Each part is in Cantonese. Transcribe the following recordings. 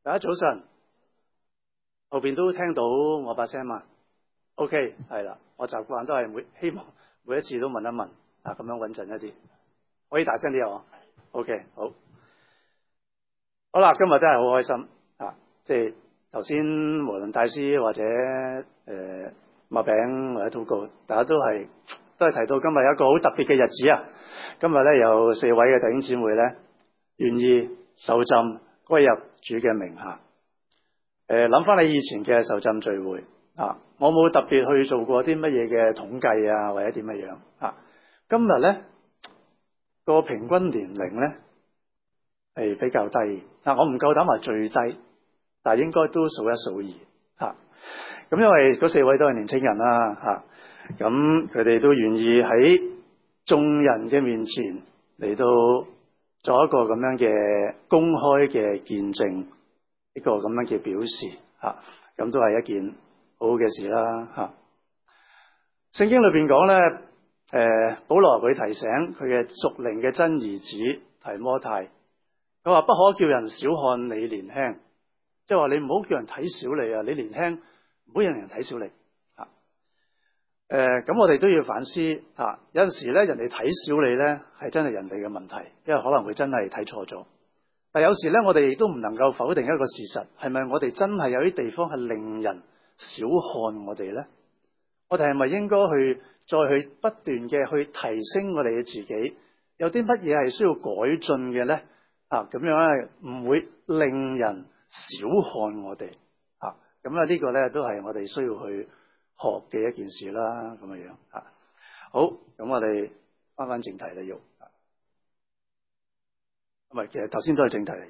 大家早晨，後邊都聽到我把聲嘛 ？OK， 係啦，我習慣都係希望每一次都問一問啊，咁樣穩陣一啲，可以大聲啲啊 ？OK， 好啦，今日真係好開心啊！即係頭先無論大師或者麥餅或者禱告，大家都係提到今日有一個好特別嘅日子啊！今日咧有4位嘅弟兄姊妹咧願意受浸歸入主嘅名下。諗翻你以前嘅受浸聚會啊，我冇特別去做過啲乜嘢嘅統計啊，或者點樣啊。今日咧個平均年齡咧係比較低我唔夠膽話最低，但係應該都數一數二咁因為嗰4位都係年青人啦咁佢哋都願意喺眾人嘅面前嚟到做一個咁樣嘅公開嘅見證，一個咁樣嘅表示咁都係一件好好嘅事啦聖經裏邊講咧，保羅佢提醒佢嘅屬靈嘅真兒子提摩太，佢話不可叫人小看你年輕，即係話你唔好叫人睇小你啊！你年輕，唔好有人睇小你咁我哋都要反思有陣時咧，人哋睇小你咧係真係人哋嘅問題，因為可能佢真係睇錯咗。但有時咧，我哋亦都唔能夠否定一個事實，係咪我哋真係有啲地方係令人小看我哋咧？我哋係咪應該再去不斷嘅去提升我哋嘅自己？有啲乜嘢係需要改進嘅咧？咁樣咧唔會令人小看我哋咁呢個咧都係我哋需要去學嘅一件事啦，咁樣好，咁我哋翻正題啦，要唔係，其實頭先都係正題嚟嘅。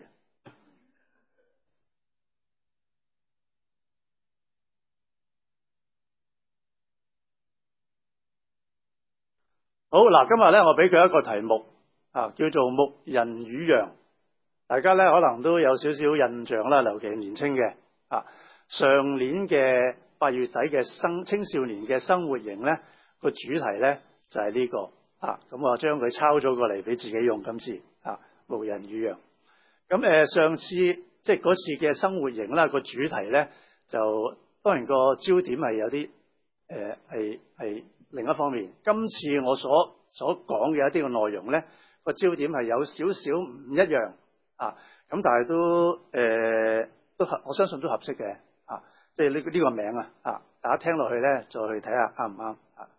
好嗱，今日咧我俾佢一個題目叫做牧人與羊。大家咧可能都有少少印象啦，尤其係年青嘅上年嘅8月底嘅青少年嘅生活營咧，個主題咧就係呢個咁我將佢抄咗過嚟俾自己用。今次牧人與羊咁上次即係嗰次嘅生活營啦，個主題咧就當然個焦點係有啲係另一方面。今次我所講嘅一啲嘅內容咧，個焦點係有少少唔一樣咁但係都我相信都合適嘅即係呢個名大家聽落去咧，再去睇下啱唔啱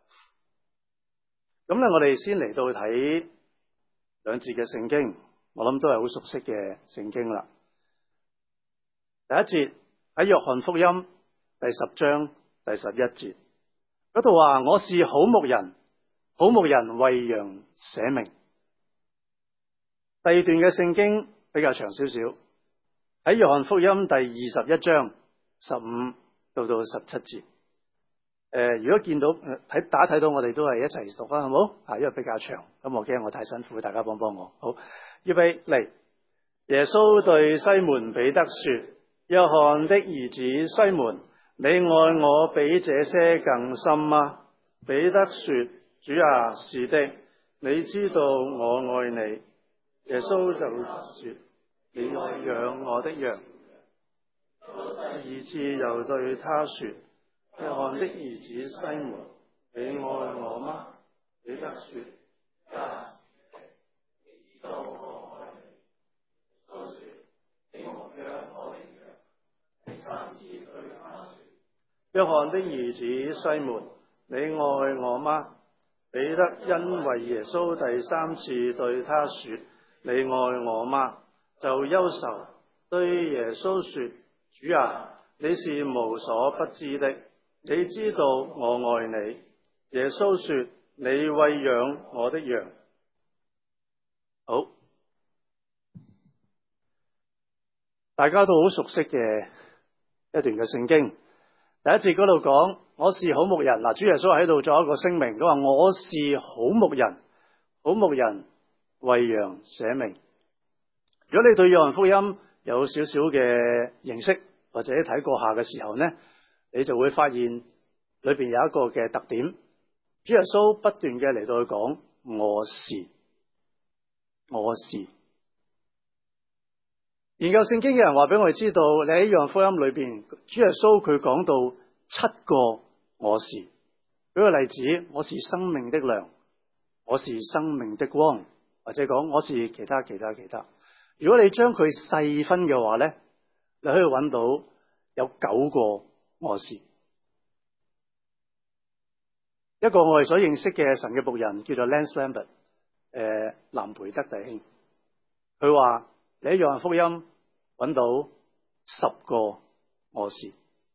咁咧，我哋先嚟到睇兩節嘅聖經，我諗都係好熟悉嘅聖經啦。第一節喺約翰福音第10章第11節嗰度話：我是好牧人，好牧人為羊捨命。第二段嘅聖經比較長少少，喺約翰福音第21章15到17節。如果見到大家睇到，我哋都係一齊讀啦，好冇？因為比較長，咁我驚我太辛苦，大家幫我。好，預備嚟。耶穌對西門彼得說：約翰的兒子西門，你愛我比這些更深嗎？彼得說：主啊，是的，你知道我愛你。耶穌就說：你愛養我的羊。第2次又對他說：約翰的兒子西門，你愛我嗎？彼得說：你知道我愛你。耶穌說：你牧養我的羊。第3次對他說：約翰的兒子西門，你愛我嗎？彼得因為耶穌第3次對他說：你愛我嗎？就憂愁，對耶穌說：主啊，你是無所不知的，你知道我愛你。耶穌說：你餵養我的羊。好，大家都好熟悉嘅一段嘅聖經。第一節嗰度講：我是好牧人。主耶穌喺度作一個聲明，佢話我是好牧人，好牧人為羊捨命。如果你對約翰福音有少少嘅認識，或者睇過下嘅時候呢，你就會發現裏邊有一個嘅特點，主耶穌不斷嘅嚟到去講我是。 研究聖經嘅人話俾我哋知道，你喺約翰福音裏邊，主耶穌佢講到7個我是。舉個例子，我是生命的糧，我是生命的光，或者講我是其他。如果你將佢細分嘅話咧，你可以揾到有9個我是。一個我哋所認識嘅神嘅僕人叫做 Lance Lambert， 藍培德弟兄，佢話你喺約翰福音揾到10個我是，呢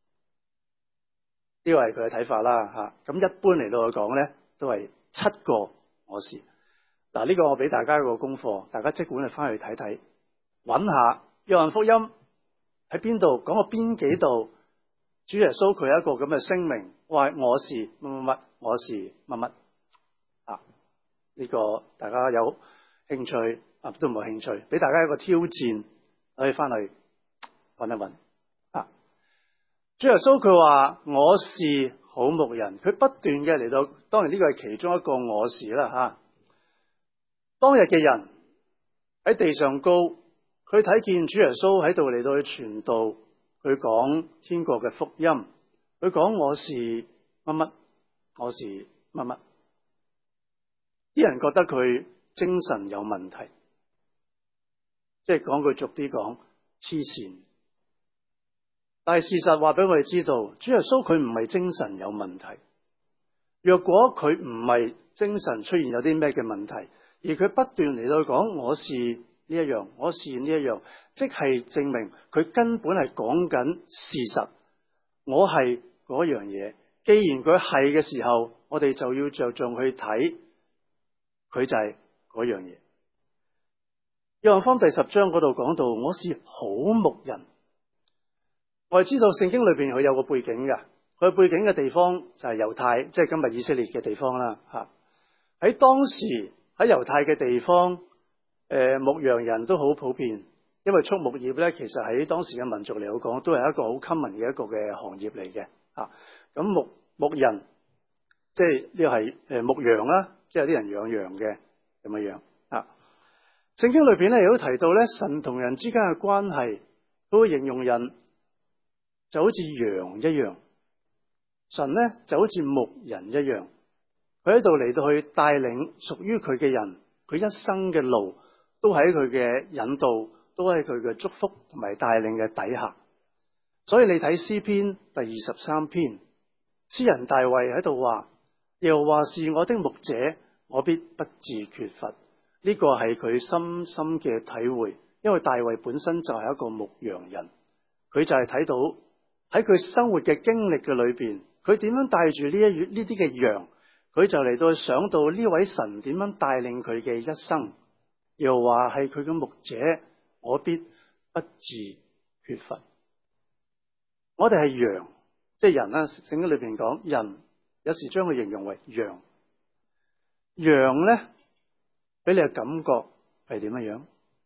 個係佢嘅睇法啦吓。咁一般嚟到去講咧，都係7個我是。嗱，呢個我俾大家一個功課，大家即管去翻去睇睇，揾下約翰福音喺邊度講過邊幾度，主耶穌佢有一個咁嘅聲明，話我是乜乜乜，我是乜乜啊。呢個大家有興趣啊，都唔係興趣，俾大家一個挑戰，可以翻去揾一揾啊。主耶穌佢話我是好牧人，佢不斷嘅嚟到，當然呢個係其中一個我是啦吓。當日嘅人喺地上高，佢睇見主耶穌喺度嚟到去傳道，佢講天國嘅福音，佢講我是乜乜，我是乜乜。啲人覺得佢精神有問題，即係講句俗啲講，黐線。但係事實話俾我哋知道，主耶穌佢唔係精神有問題。若果佢唔係精神出現有啲咩嘅問題，而佢不斷嚟到講我是呢一樣，我是呢一樣，即係證明佢根本係講緊事實。我係嗰樣嘢，既然佢係嘅時候，我哋就要着重去睇，佢就係嗰樣嘢。約翰福音第10章嗰度講到，我是好牧人。我哋知道聖經裏邊佢有個背景嘅，佢背景嘅地方就係猶太，即係今日以色列嘅地方啦。吓，喺當時喺猶太嘅地方，牧羊人都好普遍，因為畜牧業咧，其實喺當時嘅民族嚟講，都係一個好 common 嘅一個嘅行業嚟嘅。吓，咁牧人，即係呢個係牧羊啦，即係有啲人養羊嘅咁嘅樣。啊，聖經裏邊咧亦都提到咧，神同人之間嘅關係，都會形容人就好似羊一樣，神咧就好似牧人一樣，佢喺度嚟到去帶領屬於佢嘅人，佢一生嘅路都喺佢嘅引導，都喺佢嘅祝福同埋帶領嘅底下。所以你睇詩篇第23篇，詩人大衛喺度話，耶和華是我的牧者，我必不致缺乏。呢個係佢深深嘅體會，因為大衛本身就係一個牧羊人，佢就係睇到喺佢生活嘅經歷嘅裏邊，佢點樣帶住呢啲嘅羊，佢就嚟到想到呢位神點樣帶領佢嘅一生，又話係佢嘅牧者，我必不致缺乏。我哋係羊，即係人啦。聖經裏邊講人，有時將佢形容為羊。羊咧，俾你嘅感覺係點樣？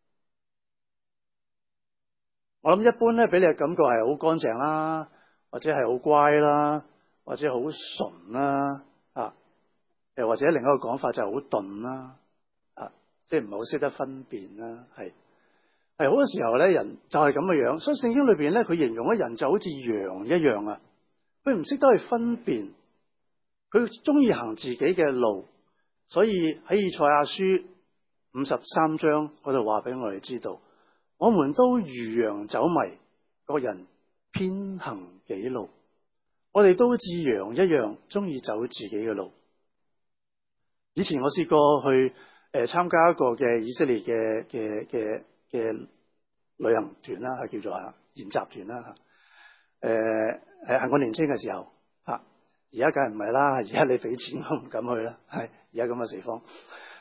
我諗一般咧，俾你嘅感覺係好乾淨啦，或者係好乖啦，或者好純啦，又或者另一個講法就係好鈍啦，即係唔係好識得分辨啦，係好多時候咧，人就係咁嘅樣。所以聖經裏邊咧，佢形容咗人就好似羊一樣啊，佢唔識得去分辨，佢中意行自己嘅路。所以喺以賽亞書53章嗰度話俾我哋知道，我們都如羊走迷，各人偏行己路。我哋都似羊一樣，中意走自己嘅路。以前我試過去參加一個嘅以色列嘅旅行團啦，係叫做研習團啦。係我年輕嘅時候吓，而家梗係唔係啦。而家你俾錢我唔敢去啦。係而家咁嘅地方。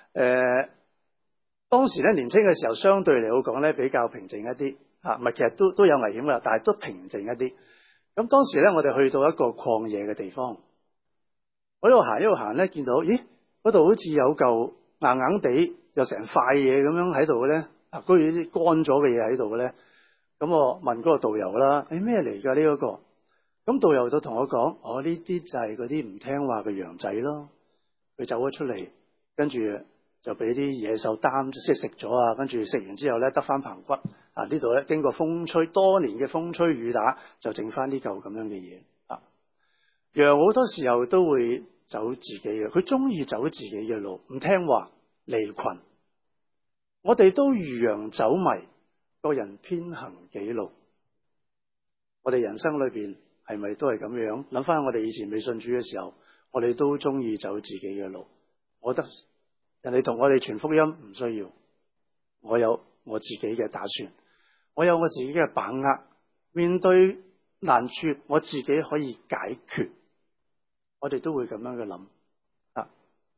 當時咧年輕嘅時候，相對嚟講咧比較平靜一啲吓，唔係其實都有危險噶，但係都平靜一啲。咁當時咧，我哋去到一個曠野嘅地方，我一路行咧，見到咦嗰度好似有嚿硬硬地又成塊嘢咁樣喺度嘅咧，居然啲乾咗嘅嘢喺度嘅咧。咁我問嗰個導遊啦，咩嚟㗎呢一個？咁導遊就同我講，呢啲就係嗰啲唔聽話嘅羊仔咯。佢走咗出嚟，跟住就俾啲野獸擔即係食咗啊，跟住食完之後咧得翻棚骨呢度咧經過風吹多年嘅風吹雨打，就剩翻呢嚿咁樣嘅嘢啊。羊好多時候都會走自己嘅，佢中意走自己嘅路，唔聽話離群。我哋都如羊走迷，個人偏行己路。我哋人生裏邊係咪都係咁樣？諗翻我哋以前未信主嘅時候，我哋都中意走自己嘅路。我覺得人哋同我哋傳福音唔需要，我有我自己嘅打算，我有我自己嘅把握。面對難處，我自己可以解決。我哋都會咁樣嘅諗啊！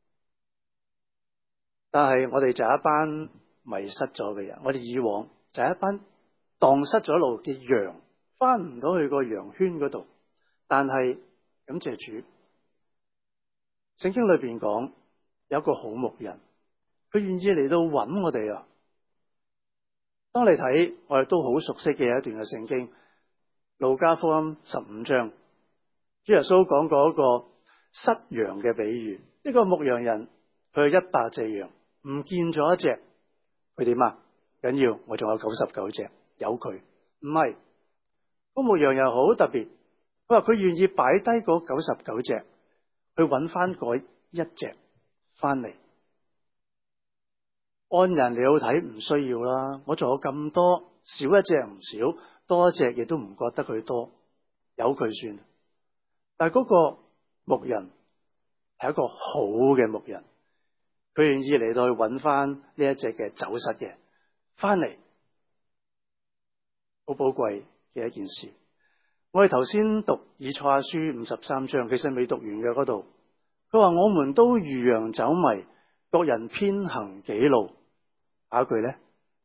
但係我哋就係一班迷失咗嘅人，我哋以往就係一班蕩失咗路嘅羊，翻唔到去個羊圈嗰度。但係感謝主，聖經裏邊講有一個好牧人，佢願意嚟到揾我哋啊！當你睇我哋都好熟悉嘅一段嘅聖經，路加福音15章，主耶穌講過一個失羊嘅比喻。呢個牧羊人佢有100隻羊，唔見咗一隻，佢點啊？緊要，我仲有99隻，有佢。唔係，個牧羊人好特別，佢話佢願意擺低嗰99隻，去揾翻嗰一隻翻嚟。按人嚟到睇唔需要啦，我仲有咁多，少一隻唔少，多一隻亦都唔覺得佢多，有佢算。但係嗰個牧人係一個好嘅牧人，佢願意嚟到去揾翻呢一隻嘅走失嘅翻嚟，好寶貴嘅一件事。我哋頭先讀以賽亞書53章，其實未讀完嘅嗰度，佢話我們都如羊走迷，各人偏行己路。下一句呢，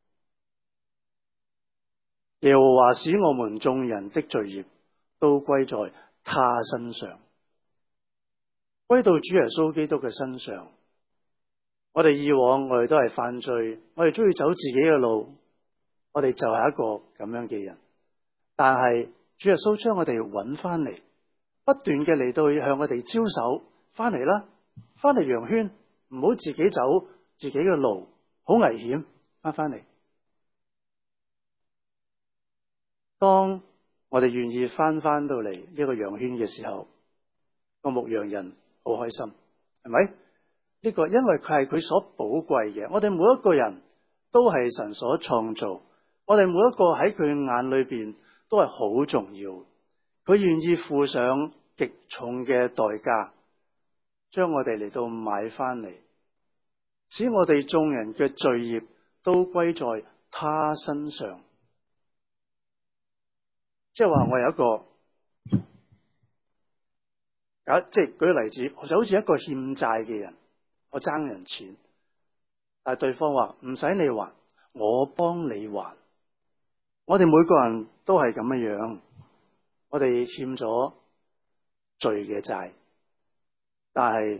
耶和華使我們眾人的罪孽都歸在他身上，歸到主耶穌基督嘅身上。我哋以往我哋都係犯罪，我哋中意走自己嘅路，我哋就係一個咁樣嘅人。但係主耶穌將我哋揾翻嚟，不斷嘅嚟到向我哋招手，翻嚟啦，翻嚟羊圈，唔好自己走自己嘅路，好危險，翻嚟。當我哋願意翻到嚟呢個羊圈嘅時候，個牧羊人好開心，係咪？呢個因為佢係佢所寶貴嘅。我哋每一個人都係神所創造，我哋每一個喺佢眼裏邊都係好重要。佢願意付上極重嘅代價，將我哋嚟到買翻嚟，使我哋眾人嘅罪孽都歸在他身上。即係話我有一個即係舉個例子，就好似一個欠債嘅人，我爭人錢，但係對方話唔使你還，我幫你還。我哋每個人都係咁樣，我哋欠咗罪嘅債，但係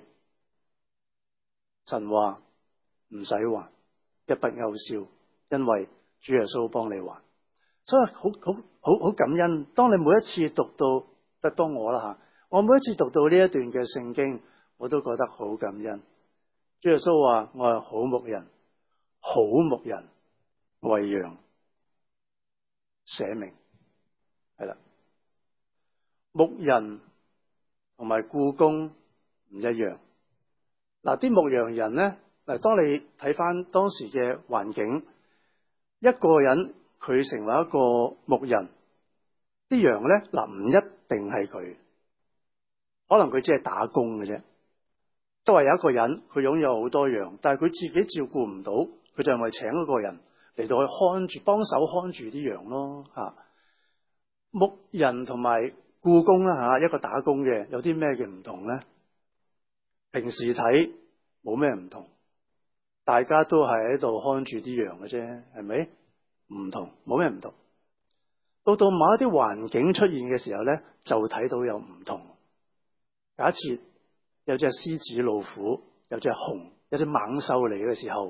神話唔使還，一筆勾銷，因為主耶穌幫你還。所以好感恩。當你每一次讀到，當我啦吓，我每一次讀到呢一段嘅聖經，我都覺得好感恩。主耶穌話我係好牧人，好牧人為羊捨命，係啦。牧人同埋僱工唔一樣。嗱，啲牧羊人咧，嗱，當你睇翻當時嘅環境，一個人佢成為一個牧人，啲羊咧，嗱，唔一定係佢，可能佢只係打工嘅啫。都係有一個人，佢擁有好多羊，但係佢自己照顧唔到，佢就係咪請一個人嚟到去看住，幫手看住啲羊咯吓。牧人同埋僱工啦吓，一個打工嘅有啲咩嘅唔同咧？平時睇冇咩唔同，大家都係喺度看住啲羊嘅啫，係咪？唔同，冇咩唔同。到某一啲環境出現嘅時候咧，就睇到有唔同。假設有隻獅子、老虎，有隻熊，有隻猛獸嚟嘅時候，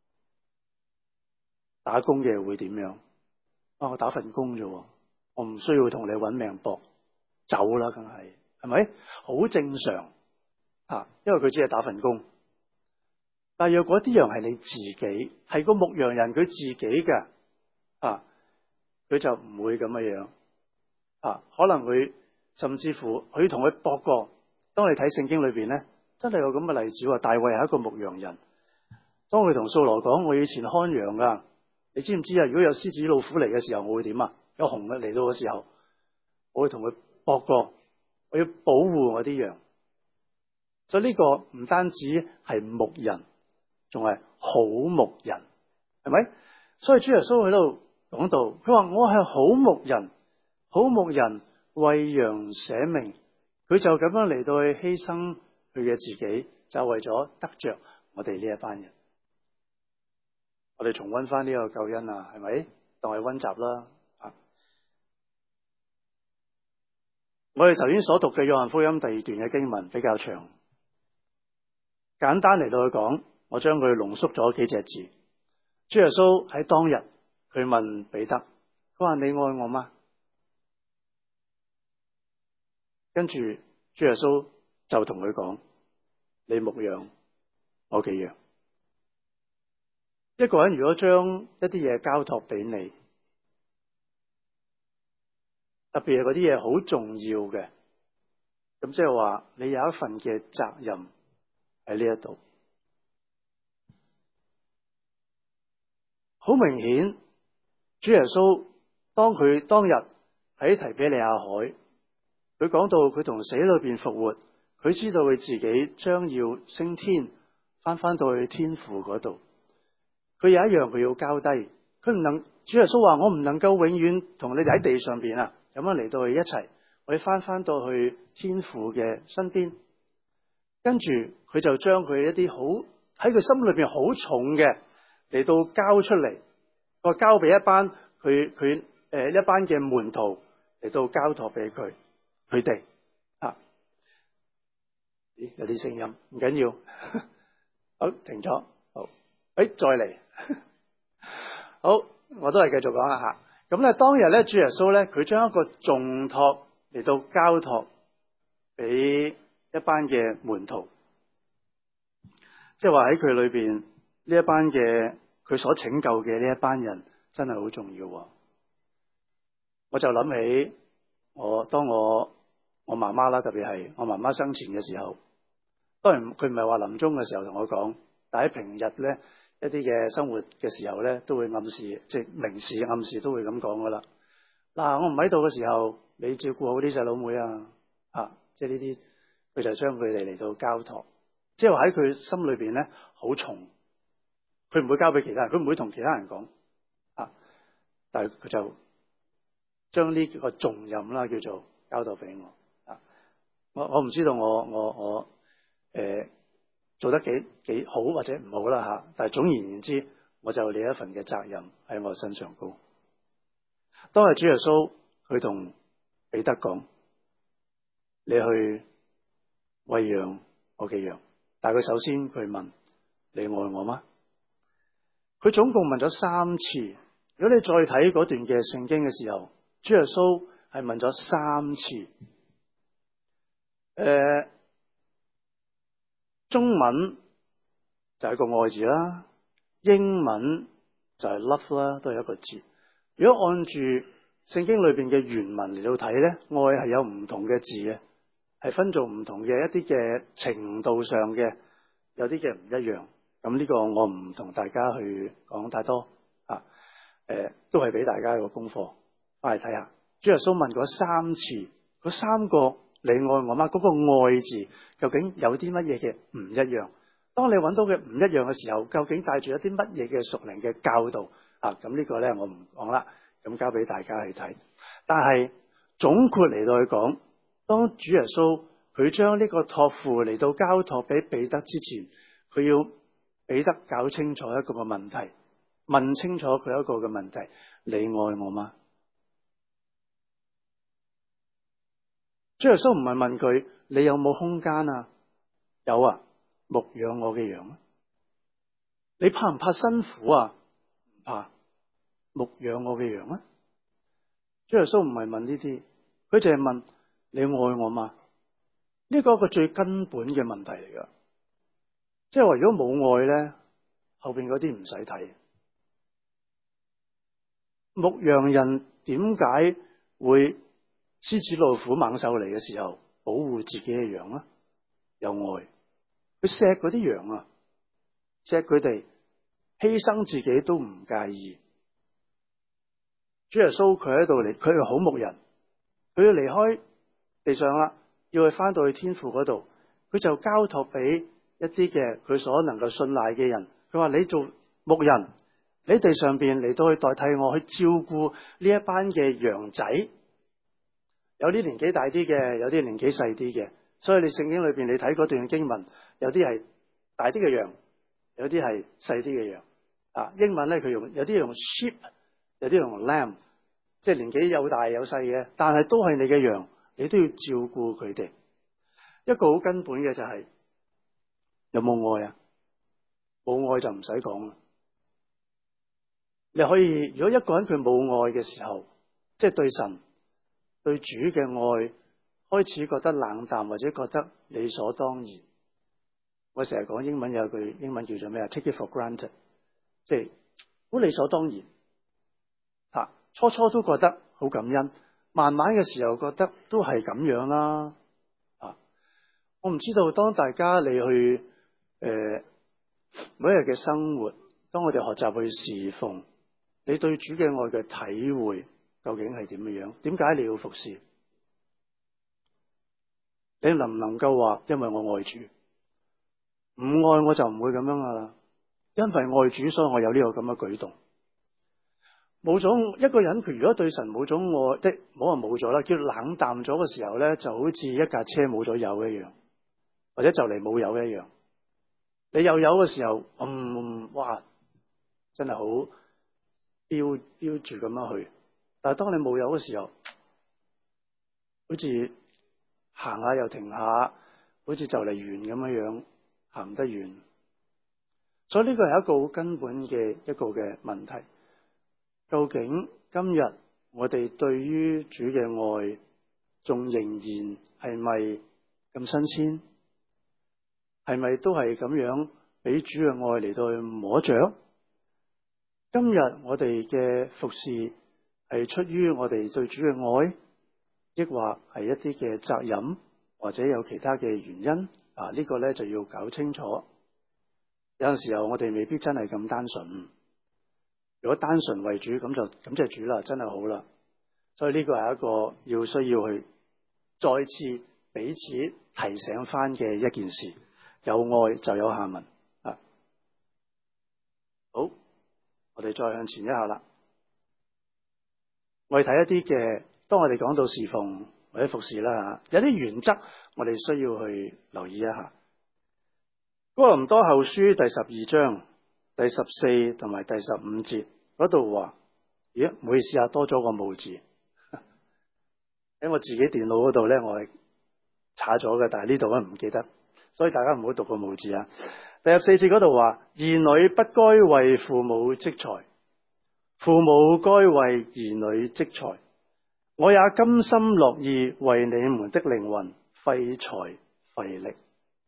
打工嘅會點樣？我打份工啫，我唔需要同你搵命搏，走啦，梗係，係咪？好正常啊，因為佢只係打份工。但係若果啲羊係你自己，係個牧羊人佢自己嘅啊， 佢就唔會咁樣可能會甚至乎佢同佢搏過。當你睇聖經裏邊咧，真係有咁嘅例子喎。大衛係一個牧羊人，當佢同掃羅講：我以前看羊噶，你知唔知啊？如果有獅子老虎嚟嘅時候，我會點啊？有熊嚟到嘅時候，我會同佢搏過，我要保護我啲羊。所以呢個唔單止係牧人，仲係好牧人，係咪？所以主耶穌喺度講到，佢話我係好牧人，好牧人為羊捨命，佢就咁樣嚟到去犧牲佢嘅自己，就為咗得着我哋呢一班人。我哋重溫翻呢個救恩啊，係咪？當係溫習啦。我哋頭先所讀嘅約翰福音第2段嘅經文比較長，簡單嚟到去講，我將佢濃縮咗幾隻字。主耶穌喺當日，佢問彼得，佢話你愛我嗎？跟住主耶穌就同佢講，你牧養我嘅羊。一個人如果將一啲嘢交託俾你，特別係嗰啲嘢好重要嘅，咁即係話你有一份嘅責任喺呢一度。好明顯，主耶穌當佢當日喺提比利亞海，佢講到佢從死裏邊復活，佢知道佢自己將要升天，翻到去天父嗰度。佢有一樣佢要交低，佢唔能。主耶穌話：我唔能夠永遠同你哋喺地上邊咁樣嚟到去一齊，我哋翻到去天父嘅身邊。跟住佢就將佢一啲好喺佢心裏邊好重嘅嚟到交出嚟，我交俾一班佢一班嘅門徒嚟到交託俾佢哋咦，有啲聲音，唔緊要，好，停咗，好，再嚟，好，我都係繼續講一下。咁咧，當日咧，主耶穌咧，佢將一個重託嚟到交託俾一班嘅門徒，即係話喺佢裏邊呢一班嘅佢所拯救嘅呢一班人，真係好重要。我就諗起當我媽媽啦，特別係我媽媽生前嘅時候，當然佢唔係話臨終嘅時候同我講，但喺平日咧一啲嘅生活嘅時候咧，都會暗示，即係明示暗示都會咁講噶啦。嗱，我唔喺度嘅時候，你照顧好啲細佬妹啊，即係呢啲，佢就將佢哋嚟到交託，即係話喺佢心裏邊咧好重，佢唔會交俾其他人，佢唔會同其他人講但係佢就將呢個重任啦，叫做交託俾我。我唔知道我做得幾好或者唔好啦但係總而言之，我就有呢一份嘅責任喺我身上高。當日主耶穌佢同彼得講：你去餵養我嘅羊。但係佢首先佢問：你愛我嗎？佢總共問咗3次。如果你再睇嗰段嘅聖經嘅時候，主耶穌係問咗3次。中文就係個愛字啦，英文就係 love 啦，都係一個字。如果按住聖經裏邊嘅原文嚟到睇咧，愛係有唔同嘅字嘅，係分做唔同嘅一啲嘅程度上嘅，有啲嘅唔一樣。咁呢個我唔同大家去講太多都係俾大家一個功課，翻嚟睇下。主耶穌問過3次，嗰3個你愛我嗎？嗰個愛字究竟有啲乜嘢嘅唔一樣？當你揾到嘅唔一樣嘅時候，究竟帶住一啲乜嘢嘅屬靈嘅教導咁呢個咧我唔講啦，咁交俾大家去睇。但係總括嚟到去講，當主耶穌佢將呢個託付嚟到交託俾彼得之前，佢要彼得搞清楚一個嘅問題，問清楚佢一個嘅問題：你愛我嗎？主耶穌唔係問佢你有冇空間啊？有啊，牧養我嘅羊啊。你怕唔怕辛苦啊？唔怕，牧養我嘅羊啊。主耶穌唔係問呢啲，佢淨係問你愛我嗎？呢個係一個最根本嘅問題嚟噶。即係話如果冇愛咧，後邊嗰啲唔使睇。 牧羊人點解會獅子老虎猛獸嚟嘅時候保護自己嘅羊啊？有愛，佢錫嗰啲羊啊，錫佢哋，犧牲自己都唔介意。主耶穌佢喺度嚟，佢係好牧人，佢要離開地上啦，要去翻到去天父嗰度，佢就交託俾一啲嘅佢所能夠信賴嘅人。佢話：你做牧人，你喺地上邊嚟到去代替我去照顧呢一班嘅羊仔，有啲年紀大啲嘅，有啲年紀細啲嘅。所以你聖經裏邊你睇嗰段經文，有啲係大啲嘅羊，有啲係細啲嘅羊。啊，英文咧佢用有啲用 sheep， 有啲用 lamb， 即係年紀有大有細嘅，但係都係你嘅羊，你都要照顧佢哋。一個好根本嘅就係有冇愛啊？冇愛就唔使講啦。你可以，如果一個人佢冇愛嘅時候，即係對神對主嘅愛開始覺得冷淡，或者覺得理所當然。我成日講英文有句英文叫做咩啊 ？Take it for granted， 即係好理所當然。吓，初初都覺得好感恩，慢慢嘅時候覺得都係咁樣啦。啊，我唔知道當大家你去每一日嘅生活，當我哋學習去侍奉，你對主嘅愛嘅體會究竟係點樣？點解你要服侍？你能唔能夠話因為我愛主，唔愛我就唔會咁樣噶啦？因為愛主，所以我有呢個咁嘅舉動。冇咗一個人，佢如果對神冇咗愛，即係唔好話冇咗啦，叫冷淡咗嘅時候咧，就好似一架車冇咗油一樣，或者就嚟冇油一樣。你有油嘅時候，哇，真係好飆住咁樣去。但係當你冇油嘅時候，好似行下又停下，好似就嚟完咁樣樣，行唔得遠。所以呢個係一個好根本嘅一個嘅問題。究竟今日我哋對於主嘅愛，仲仍然係咪咁新鮮？係咪都係咁樣俾主嘅愛嚟到去摸着？今日我哋嘅服侍係出於我哋對主嘅愛，抑或係一啲嘅責任，或者有其他嘅原因？呢個咧就要搞清楚。有陣時候我哋未必真係咁單純。如果單純為主，咁就感謝主啦，真係好啦。所以呢個係一個要需要去再次彼此提醒翻嘅一件事。有愛就有下文啊！好，我哋再向前一下啦。我哋睇一啲嘅，當我哋講到侍奉或者服侍啦吓，有啲原則我哋需要去留意一下。哥林多後書第12章第14同埋第15節嗰度話，咦，唔好意思啊，多咗個冇字喺我自己電腦嗰度咧，我係查咗嘅，但係呢度咧唔記得。所以大家唔好讀個冇字啊！第14節嗰度話，兒女不該為父母積財，父母該為兒女積財。我也甘心樂意為你們的靈魂費財費力。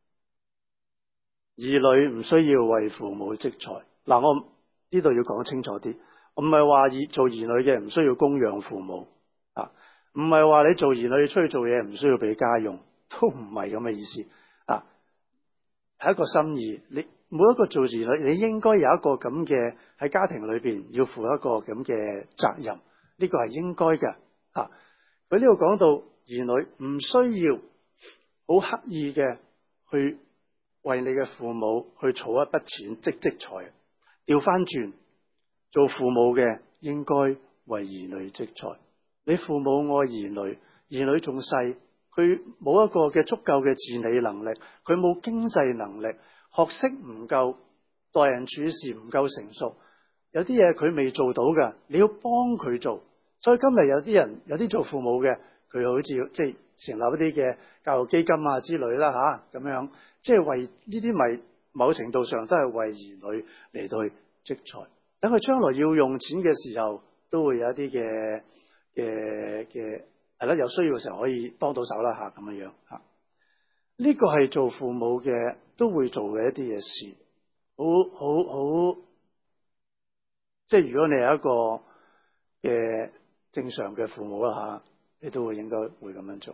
兒女唔需要為父母積財。嗱，我呢度要講清楚啲，我唔係話做兒女嘅唔需要供養父母啊，唔係話你做兒女出去做嘢唔需要俾家用，都唔係咁嘅意思啊。係一個心意，你每一個做兒女，你應該有一個咁嘅喺家庭裏邊要負一個咁嘅責任，呢個係應該嘅。吓，佢呢度講到兒女唔需要好刻意嘅去為你嘅父母去儲一筆錢積財，調翻轉做父母嘅應該為兒女積財。你父母愛兒女，兒女仲細。佢冇一個嘅足夠嘅自理能力，佢冇經濟能力，學識唔夠，待人處事唔夠成熟，有啲嘢佢未做到嘅，你要幫佢做。所以今日有啲人，有啲做父母嘅，佢好似即係成立一啲嘅教育基金啊之類啦吓，咁樣即係為呢啲咪某程度上都係為兒女嚟到去積財，等佢將來要用錢嘅時候，都會有一啲嘅。係啦，有需要嘅時候可以幫到手啦吓，咁樣樣吓。呢個係做父母嘅都會做嘅一啲嘢事，好，即係如果你係一個嘅正常嘅父母啦，你都應該會咁樣做。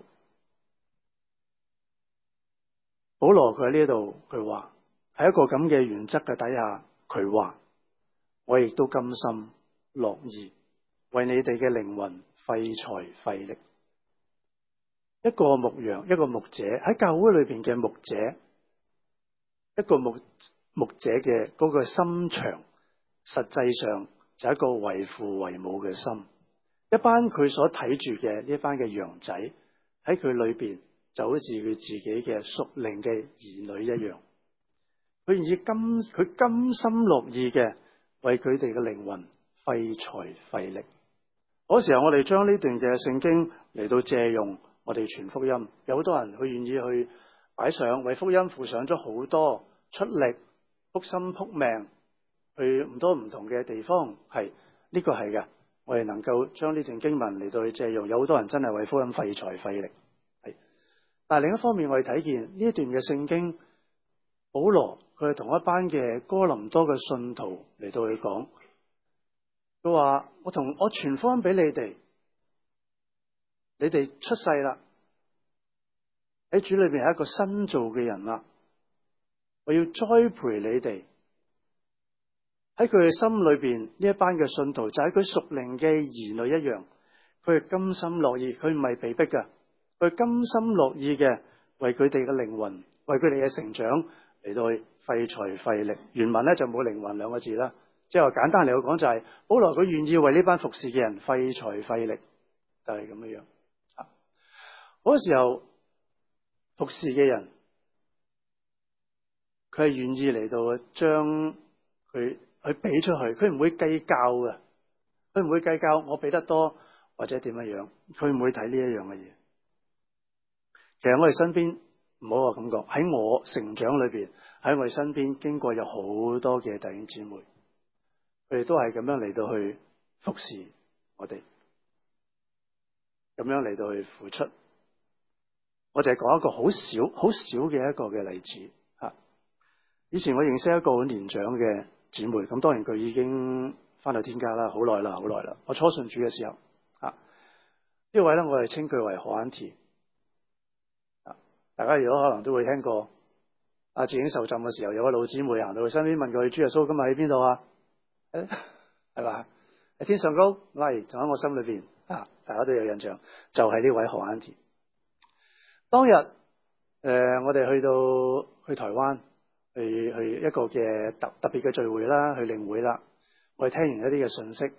保羅佢喺呢度佢話喺一個咁嘅原則嘅底下，佢話我亦都甘心樂意為你哋嘅靈魂費財費力。一個牧羊，一個牧者喺教會裏邊嘅牧者，一個牧者嘅嗰個心腸，實際上就係一個為父為母嘅心。一班佢所睇住嘅呢一班嘅羊仔喺佢裏邊，就好似佢自己嘅屬靈嘅兒女一樣。佢甘心樂意嘅為佢哋嘅靈魂費財費力。嗰時候我哋將呢段嘅聖經嚟到借用，我哋傳福音，有好多人佢願意去擺上，為福音付上咗好多出力，撲心撲命去唔多唔同嘅地方。係呢個係嘅，我哋能夠將呢段經文嚟到去借用，有好多人真係為福音費財費力。係，但係另一方面，我哋睇見呢一段嘅聖經，保羅佢係同一班嘅哥林多嘅信徒嚟到去講，佢話我傳福音俾你哋，你哋出世啦，喺主裏邊係一個新造嘅人啦，我要栽培你哋。喺佢嘅心裏邊，呢一班嘅信徒就喺佢屬靈嘅兒女一樣，佢係甘心樂意，佢唔係被逼噶，佢甘心樂意嘅為佢哋嘅靈魂，為佢哋嘅成長嚟到去費財費力。原文咧就冇靈魂兩個字啦，即係話簡單嚟講就係保羅佢願意為呢班服侍嘅人費財費力，就係咁樣樣。嗰個時候服侍嘅人，佢係願意嚟到將佢俾出去，佢唔會計較嘅，佢唔會計較我俾得多或者點樣樣，佢唔會睇呢一樣嘅嘢。其實我哋身邊唔好話咁講，喺我成長裏邊，喺我哋身邊經過有好多嘅弟兄姊妹，佢哋都係咁樣嚟到去服侍我哋，咁樣嚟到去付出。我就係講一個好少嘅一個嘅例子吓。以前我認識一個好年長嘅姊妹，咁當然佢已經翻到天家啦，好耐啦。我初信主嘅時候，呢位咧我係稱佢為何安提。大家如果可能都會聽過，阿自己受浸嘅時候，有個老姊妹行到佢身邊問佢：主耶穌今日喺邊度啊？係嘛？喺天上高，喂，就喺我心裏邊啊！大家都有印象，就係呢位何安提。當日我哋去台灣，去一個嘅特別嘅聚會啦，去領會啦。我哋聽完一啲嘅信息，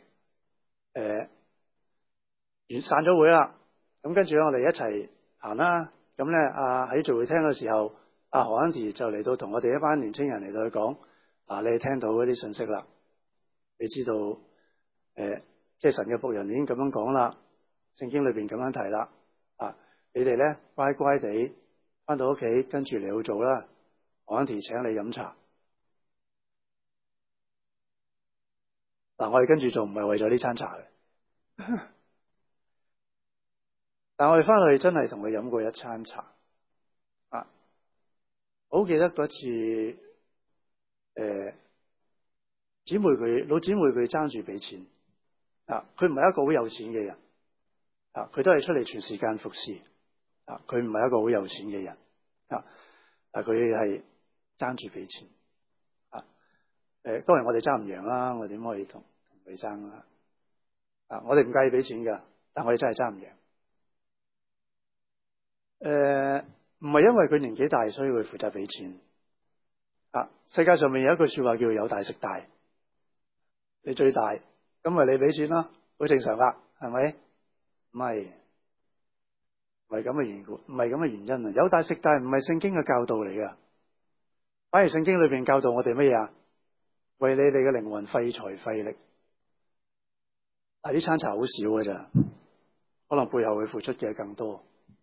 散咗會啦。咁跟住咧，我哋一齊行啦。咁咧，喺聚會廳嘅時候，何安提就嚟到同我哋一班年青人嚟到去講：你聽到嗰啲信息啦，你知道即係神嘅僕人已經咁樣講啦，聖經裏邊咁樣提啦。你哋咧乖乖地翻到屋企，跟住嚟去做啦。何安提請你飲茶。我哋跟住做唔係為咗呢餐茶嘅，但我哋翻去真係同佢飲過一餐茶。我好記得嗰次，老姊妹佢爭住俾錢。佢唔係一個好有錢嘅人。佢都係出嚟全時間服侍。佢唔係一個好有錢嘅人。但佢係爭住俾錢。當然我哋爭唔贏啦，我點可以同佢爭啊？我哋唔介意俾錢噶，但我哋真係爭唔贏。唔係因為佢年紀大，所以佢負責俾錢。世界上面有一句說話叫有大食大，你最大，咁咪你俾錢啦，好正常噶，係咪？唔係咁嘅緣故，唔係咁嘅原因啊！有大食大唔係聖經嘅教導嚟噶，反而聖經裏邊教導我哋乜嘢啊？為你哋嘅靈魂費財費力。呢餐茶好少㗎咋，可能背後會付出嘅更多。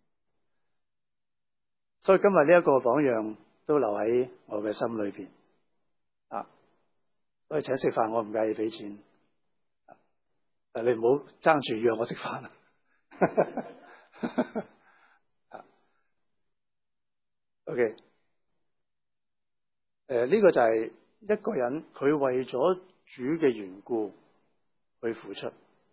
所以今日呢一個榜樣都留喺我嘅心裏邊。所以請食飯，我唔介意俾錢。你唔好爭住約我食飯。OK，呢個就係一個人佢為咗主嘅緣故去付出，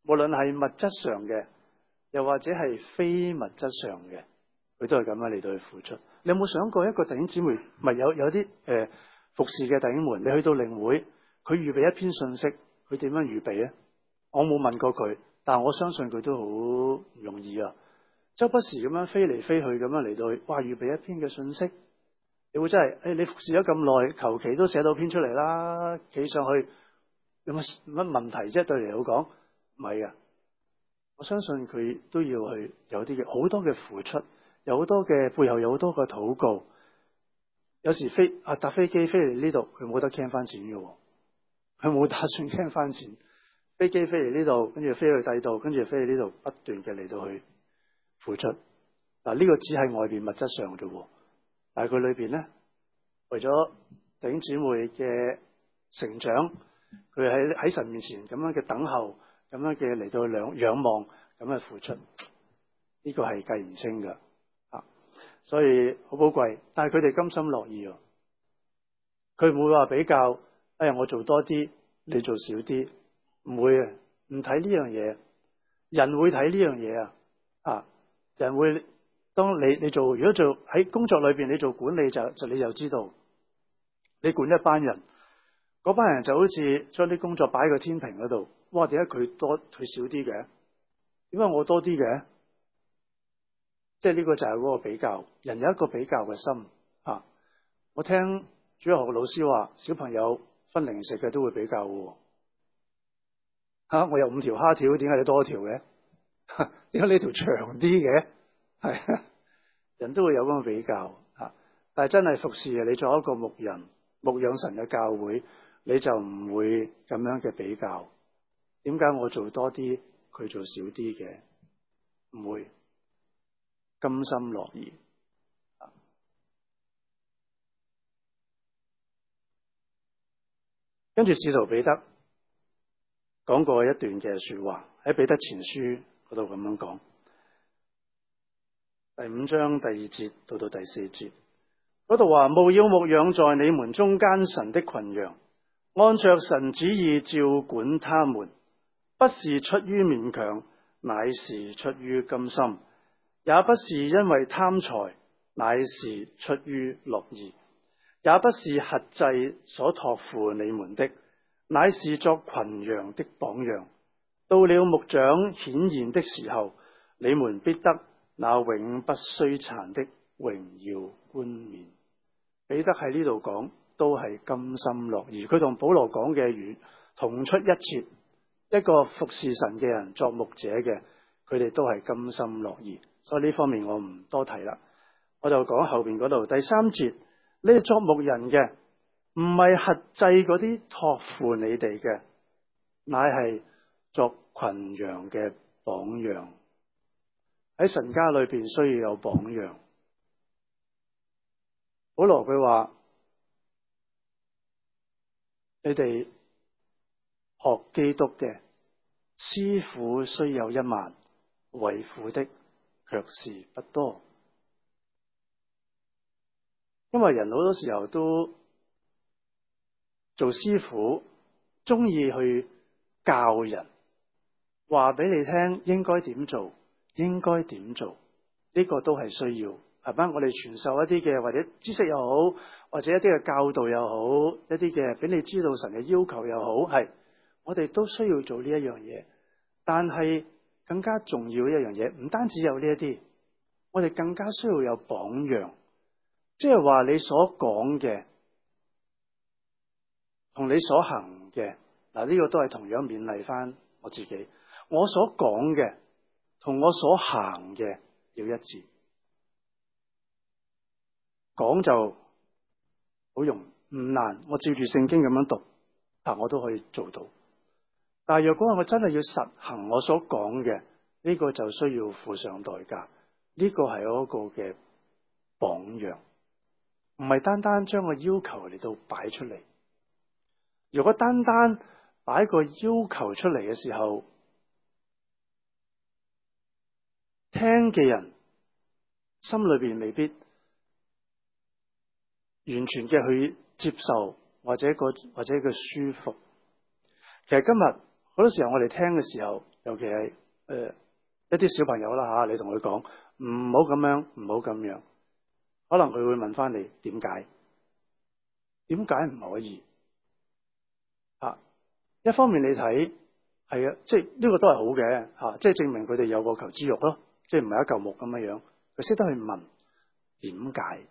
無論係物質上嘅，又或者係非物質上嘅，佢都係咁樣嚟到去付出。你有冇想過一個弟兄姊妹，咪有啲服侍嘅弟兄們，你去到靈會，佢預備一篇信息，佢點樣預備咧？我冇問過佢，但我相信佢都好唔容易啊！周不時咁樣飛嚟飛去咁樣嚟到去，哇！預備一篇嘅信息，你會真係，你服侍咗咁耐，求其都寫到篇出嚟啦，企上去有乜問題啫？對你嚟講，唔係啊！我相信佢都要去有啲嘅好多嘅付出，有好多嘅背後有好多嘅禱告。有時搭飛機飛嚟呢度，佢冇得傾翻錢嘅，佢冇打算傾翻錢。飛機飛嚟呢度，跟住飛去第二度，跟住飛去呢度，不斷嘅嚟到去付出。嗱，呢個只係外邊物質上啫，但係佢裏邊咧，為咗弟兄姊妹嘅成長，佢喺神面前咁樣嘅等候，咁樣嘅嚟到仰望，咁嘅付出，呢個係計唔清噶啊！所以好寶貴，但係佢哋甘心樂意啊！佢唔會話比較，哎呀我做多啲，你做少啲，唔會啊！唔睇呢樣嘢，人會睇呢樣嘢啊！人會當你做，如果做喺工作裏邊，你做管理就你就知道，你管一班人，嗰班人就好似將啲工作擺喺個天平嗰度，哇！點解佢多佢少啲嘅？點解我多啲嘅？即係呢個就係嗰個比較，人有一個比較嘅心啊！我聽主日學老師話，小朋友分零食嘅都會比較嘅。我有5條蝦條，點解你多一條嘅？點解你條長啲嘅？係人都會有咁嘅比較啊！但係真係服侍啊！你作為一個牧人，牧養神嘅教會，你就唔會咁樣嘅比較。點解我做多啲，佢做少啲嘅？唔會，甘心樂意。跟住使徒彼得講過一段嘅說話，喺彼得前書嗰度咁樣講，第5章第2節到第4節嗰度話：務要牧養在你們中間神的群羊，按着神旨意照管他們，不是出於勉強，乃是出於甘心，也不是因為貪財，乃是出於樂意，也不是轄制所託付你們的，乃是作群羊的榜樣。到了牧長顯現的時候，你們必得那永不衰殘的榮耀冠冕。彼得喺呢度講，都係甘心樂意。佢同保羅講嘅語同出一轍。一個服侍神嘅人，作牧者嘅，佢哋都係甘心樂意。所以呢方面我唔多提啦，我就講後邊嗰度第3節。你哋作牧人嘅，唔係轄制嗰啲託付你哋嘅，乃係作群羊嘅榜樣。喺神家裏邊需要有榜樣。保羅佢話：你哋學基督嘅師傅雖有1萬，為父的卻是不多。因為人好多時候都做師傅，中意去教人，話俾你聽應該點做，應該點做，呢個都係需要，係咪？我哋傳授一啲嘅或者知識又好，或者一啲嘅教導又好，一啲嘅俾你知道神嘅要求又好，係我哋都需要做呢一樣嘢。但係更加重要一樣嘢，唔單止有呢一啲，我哋更加需要有榜樣。即係話你所講嘅同你所行嘅，嗱，呢個都係同樣勉勵翻我自己。我所講嘅同我所行嘅要一致。講就好容易，唔難，我照住聖經咁樣讀，我都可以做到。但係若果我真係要實行我所講嘅，呢個就需要付上代價。呢個係我一個嘅榜樣。唔係單單將個要求嚟到擺出嚟。如果單單擺個要求出嚟嘅時候，聽嘅人心裏邊未必完全嘅去接受，或者個舒服。其實今日好多時候我哋聽嘅時候， 尤其係一啲小朋友啦你同佢講唔好咁樣，唔好咁樣，可能佢會問翻你點解？點解唔可以？一方面你睇係啊，即係呢個都係好嘅即係證明佢哋有個求知欲咯，即係唔係一嚿木咁樣樣，佢識得去問點解。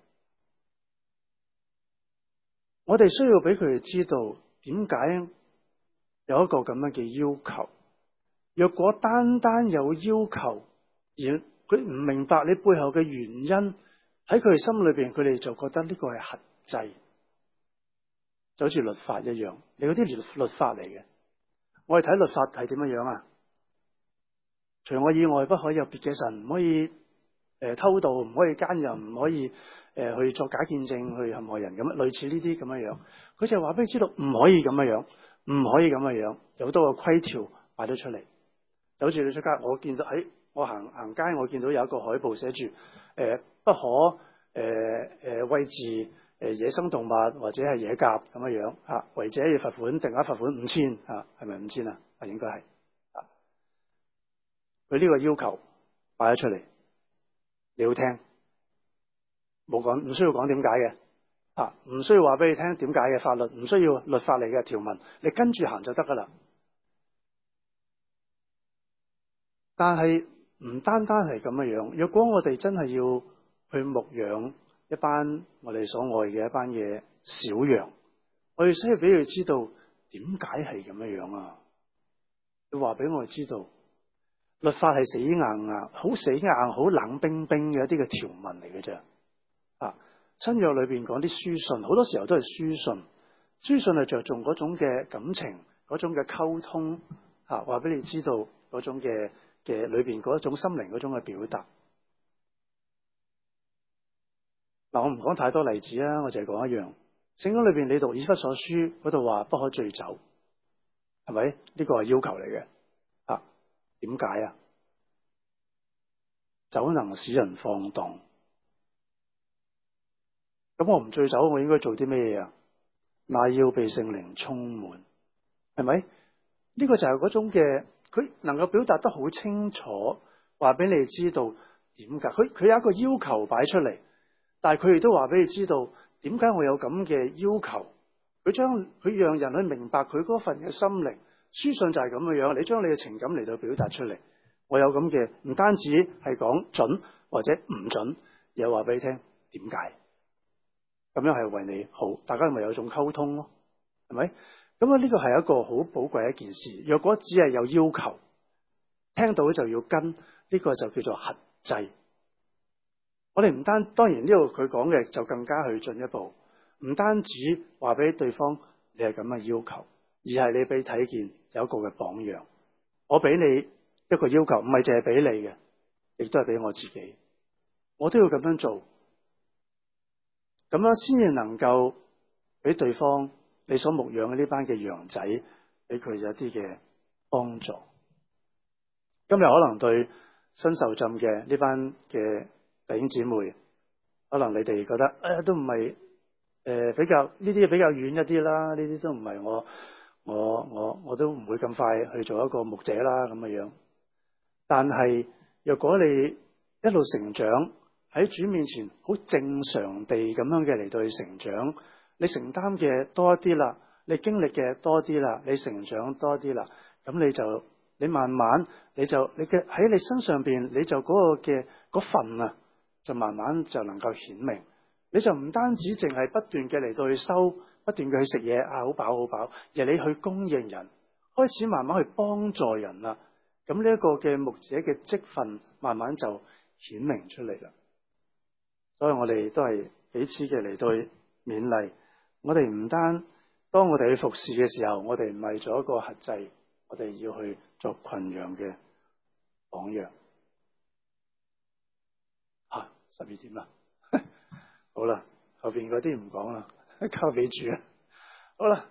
我哋需要俾佢哋知道點解有一個咁樣嘅要求。若果單單有要求而佢唔明白你背後嘅原因，喺佢哋心裏邊，佢哋就覺得呢個係轄制，就好似律法一樣。你嗰啲律法嚟嘅，我哋睇律法係點樣啊？除我以外不可以有別嘅神，唔可以偷盜，唔可以奸淫，唔可以去作假見證，去陷害人咁，類似呢啲咁樣樣。佢就話俾你知道唔可以咁樣樣，唔可以咁樣樣，有好多個規條擺咗出嚟。就好似你出街，我見到喺我行街，我見到有一個海報寫住不可餵飼野生動物或者係野鴿咁樣樣違者要罰款，定額罰款5000係咪5000啊？應該係佢呢個要求擺咗出嚟，你要聽，冇講，唔需要講點解嘅唔需要話俾你聽點解嘅法律，唔需要律法嚟嘅條文，你跟住行就得噶啦。但係唔單單係咁樣，若果我哋真係要去牧養一班我哋所愛嘅一班嘅小羊，我哋需要俾佢知道點解係咁樣啊？你話俾我哋知道，律法係死硬硬、好死硬、好冷冰冰嘅一啲嘅條文嚟嘅啫。新約裏邊講啲書信，好多時候都係書信。書信係着重嗰種嘅感情、嗰種嘅溝通話俾你知道嗰種嘅裏邊嗰種心靈嗰種嘅表達。我唔講太多例子啊，我淨係講一樣。聖經裏邊你讀以弗所書嗰度話不可醉酒，係咪？呢個係要求嚟嘅。點解啊？酒能使人放蕩。咁我唔醉酒，我應該做啲咩嘢啊？乃要被聖靈充滿，係咪？呢個就係嗰種嘅，佢能夠表達得好清楚，話俾你知道點解。佢有一個要求擺出嚟，但係佢亦都話俾你知道點解我有咁嘅要求。佢讓人去明白佢嗰份嘅心靈。書信就係咁嘅樣，你將你嘅情感嚟到表達出嚟。我有咁嘅，唔單止係講準或者唔準，又話俾你聽點解。咁樣係為你好，大家咪有一種溝通咯，係咪？咁呢個係一個好寶貴一件事。若果只係有要求，聽到就要跟，呢個就叫做轄制。我哋唔單，當然呢度佢講嘅就更加去進一步，唔單止話俾對方你係咁嘅要求，而係你俾睇見有一個嘅榜樣。我俾你一個要求，唔係淨係俾你嘅，亦都係俾我自己，我都要咁樣做。咁樣先至能夠俾對方你所牧養嘅呢班嘅羊仔，俾佢有一啲嘅幫助。今日可能對新受浸嘅呢班嘅弟兄姊妹，可能你哋覺得都唔係比較呢啲比較遠一啲啦，呢啲都唔係我都唔會咁快去做一個牧者啦咁嘅樣。但係若果你一路成長，喺主面前好正常地咁樣嘅嚟到去成長，你承擔嘅多一啲啦，你經歷嘅多啲啦，你成長多啲啦，咁你慢慢你嘅喺你身上邊，你就嗰個嘅嗰份啊，就慢慢就能夠顯明。你就唔單止淨係不斷嘅嚟到去收，不斷嘅去食嘢好飽好飽，而你去供應人，開始慢慢去幫助人啦。咁呢一個嘅牧者嘅職分，慢慢就顯明出嚟啦。所以我哋都係彼此嘅嚟到去勉勵。我哋唔單當我哋去服侍嘅時候，我哋唔係做一個轄制，我哋要去作群羊嘅榜樣。12點啦，好啦，後邊嗰啲唔講啦，交俾主啊。好啦，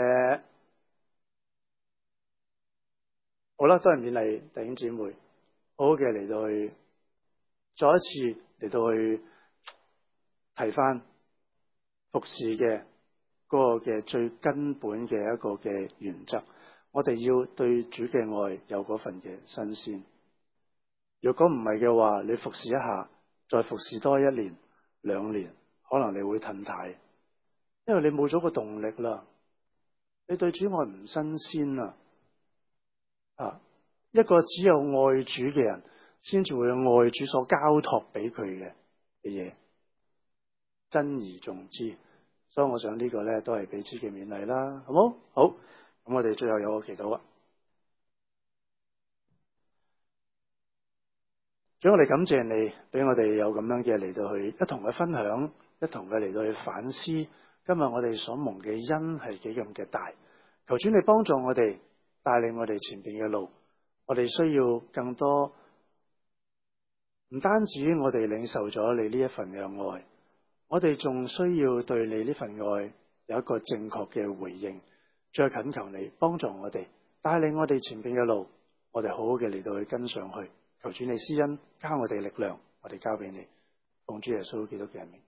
好啦，都係勉勵弟兄姊妹，好好嘅嚟到去，再一次嚟到去提翻服侍嘅嗰個嘅最根本嘅一個嘅原則。 我哋要對主嘅愛有嗰份嘅新鮮。如果唔係嘅話，你服侍一下，再服侍多1年、2年，可能你會褪軚，因為你冇咗個動力啦。你對主愛唔新鮮啊！一個只有愛主嘅人，先至會愛主所交託俾佢嘅嘢，珍而重之。所以我想呢個咧都係彼此嘅勉勵啦，好冇？好，咁我哋最後有個祈禱啊！主，我哋感謝你，俾我哋有咁樣嘅嚟到去一同嘅分享，一同嘅嚟到去反思。今日我哋所蒙嘅恩係幾咁嘅大，求主你幫助我哋，帶領我哋前邊嘅路。我哋需要更多，唔單止我哋領受咗你呢一份嘅愛，我哋仲需要對你呢份愛有一個正確嘅回應。再懇求你幫助我哋，帶領我哋前邊嘅路，我哋好好嘅嚟到去跟上去。求主你施恩，加我哋力量，我哋交俾你，奉主耶穌基督嘅名。